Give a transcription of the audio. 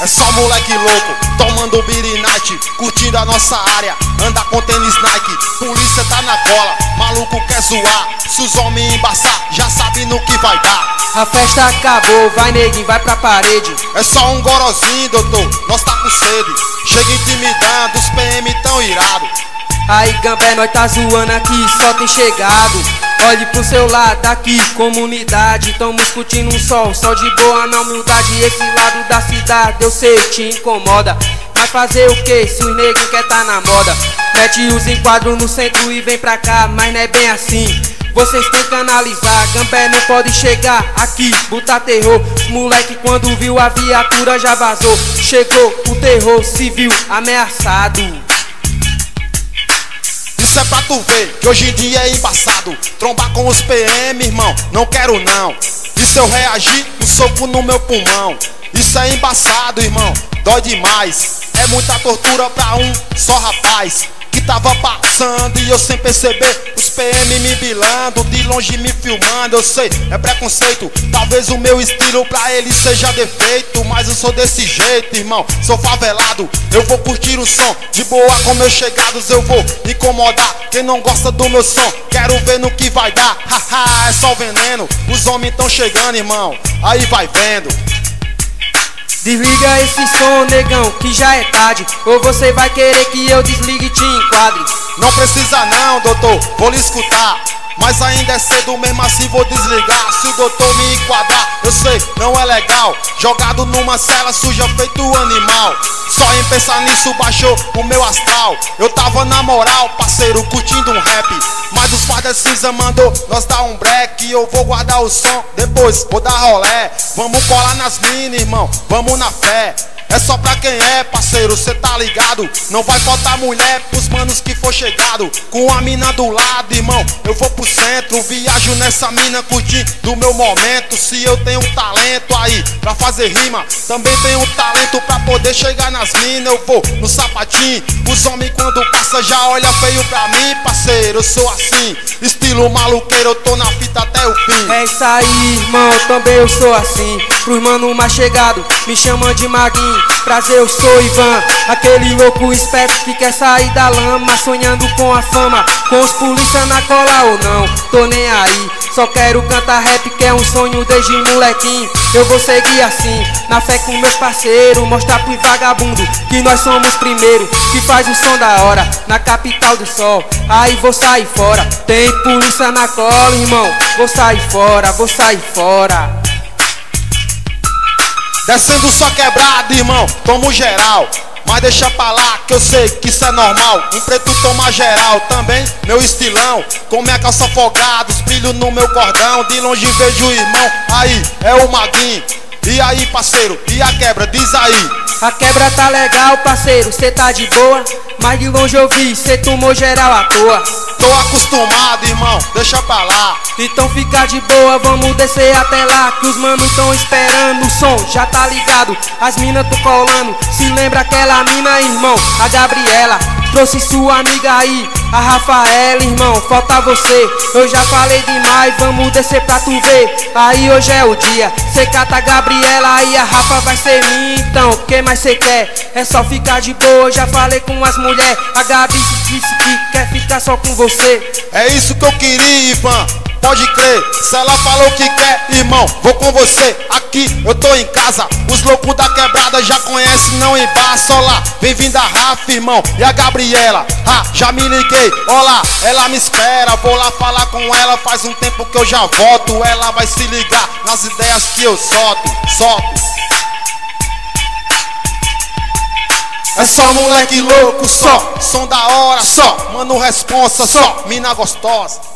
É só moleque louco, tomando Beer Night, curtindo a nossa área, anda com tênis Nike, polícia tá na cola, maluco quer zoar, se os homens embaçar, já sabe no que vai dar. A festa acabou, vai neguinho, vai pra parede. É só um gorozinho, doutor, nós tá com sede, chega intimidando, os PM tão irado. Aí Gambé, nós tá zoando aqui, só tem chegado. Olhe pro seu lado aqui, comunidade, tamo discutindo um sol de boa na humildade. Esse lado da cidade eu sei te incomoda, mas fazer o que se os negros quer tá na moda? Mete os enquadros no centro e vem pra cá, mas não é bem assim. Vocês têm que analisar, Gambé não pode chegar aqui, botar terror. Os moleque quando viu a viatura já vazou, chegou o terror civil ameaçado. Isso é pra tu ver, que hoje em dia é embaçado, trombar com os PM, irmão, não quero não. E se eu reagir, um soco no meu pulmão. Isso é embaçado, irmão, dói demais. É muita tortura pra um só rapaz que tava passando e eu sem perceber, os PM me bilando, de longe me filmando. Eu sei, é preconceito, talvez o meu estilo pra ele seja defeito, mas eu sou desse jeito, irmão, sou favelado. Eu vou curtir o som, de boa com meus chegados eu vou incomodar quem não gosta do meu som, quero ver no que vai dar. Haha, é só veneno, os homens tão chegando, irmão, aí vai vendo. Desliga esse som, negão, que já é tarde, ou você vai querer que eu desligue e te enquadre. Não precisa não, doutor, vou lhe escutar, mas ainda é cedo, mesmo assim vou desligar. Se o doutor me enquadrar, eu sei, não é legal, jogado numa cela suja feito animal. Só em pensar nisso baixou o meu astral. Eu tava na moral, parceiro, curtindo um rap, mas os fardas cinza mandou nós dar um break. Eu vou guardar o som, depois vou dar rolé. Vamos colar nas minas, irmão, vamos na fé. É só pra quem é, parceiro, cê tá ligado. Não vai faltar mulher pros manos que for chegado. Com a mina do lado, irmão, eu vou pro centro, viajo nessa mina curtindo do meu momento. Se eu tenho um talento aí pra fazer rima, também tenho um talento pra poder chegar nas minas. Eu vou no sapatinho, os homens quando passa já olha feio pra mim, parceiro, eu sou assim, estilo maluqueiro, eu tô na fita até o fim. É isso aí, irmão, também eu sou assim. Pros mano mais chegado, me chamam de Maguinho. Prazer, eu sou Ivan, aquele louco esperto que quer sair da lama, sonhando com a fama, com os polícia na cola ou não, tô nem aí. Só quero cantar rap que é um sonho desde molequinho. Eu vou seguir assim, na fé com meus parceiros, mostrar pros vagabundos que nós somos primeiro, que faz o som da hora, na capital do sol. Aí vou sair fora, tem polícia na cola, irmão, vou sair fora, vou sair fora. Descendo só quebrado, irmão, tomo geral, mas deixa pra lá que eu sei que isso é normal. Um preto toma geral, também meu estilão, com minha calça folgada, os brilhos no meu cordão. De longe vejo o irmão, aí é o Maguinho. E aí, parceiro, e a quebra, diz aí. A quebra tá legal, parceiro, cê tá de boa, mas de longe eu vi, cê tomou geral à toa. Tô acostumado, irmão, deixa pra lá. Então fica de boa, vamos descer até lá, que os manos tão esperando, o som já tá ligado, as minas tão colando. Se lembra aquela mina, irmão, a Gabriela, trouxe sua amiga aí, a Rafaela, irmão, falta você. Eu já falei demais, vamos descer pra tu ver. Aí hoje é o dia, cê cata a Gabriela, aí a Rafa vai ser minha. Então, o que mais cê quer? É só ficar de boa, eu já falei com as mulheres. A Gabi disse que quer ficar só com você. É isso que eu queria, Ivan, pode crer. Se ela falou que quer, irmão, vou com você. Aqui eu tô em casa, os loucos da quebrada já conhecem, não embaça. Olá, bem-vinda a Rafa, irmão, e a Gabriela. Ah, já me liguei, olá, ela me espera. Vou lá falar com ela, faz um tempo que eu já volto. Ela vai se ligar nas ideias que eu solto. É só moleque louco, só som da hora, só mano responsa, só mina gostosa.